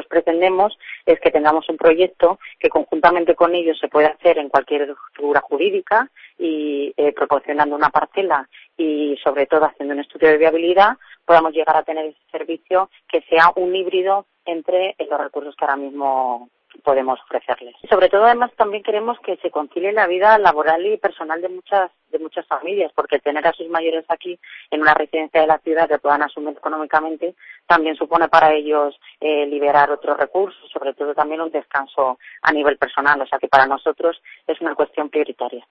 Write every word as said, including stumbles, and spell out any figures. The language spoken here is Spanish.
nosotros pretendemos es que tengamos un proyecto que conjuntamente con ellos se pueda hacer en cualquier figura jurídica y eh, proporcionando una parcela y sobre todo haciendo un estudio de viabilidad podamos llegar a tener ese servicio que sea un híbrido entre los recursos que ahora mismo podemos ofrecerles. Sobre todo, además, también queremos que se concilie la vida laboral y personal de muchas de muchas familias, porque tener a sus mayores aquí en una residencia de la ciudad que puedan asumir económicamente también supone para ellos eh, liberar otros recursos, sobre todo también un descanso a nivel personal, o sea que para nosotros es una cuestión prioritaria.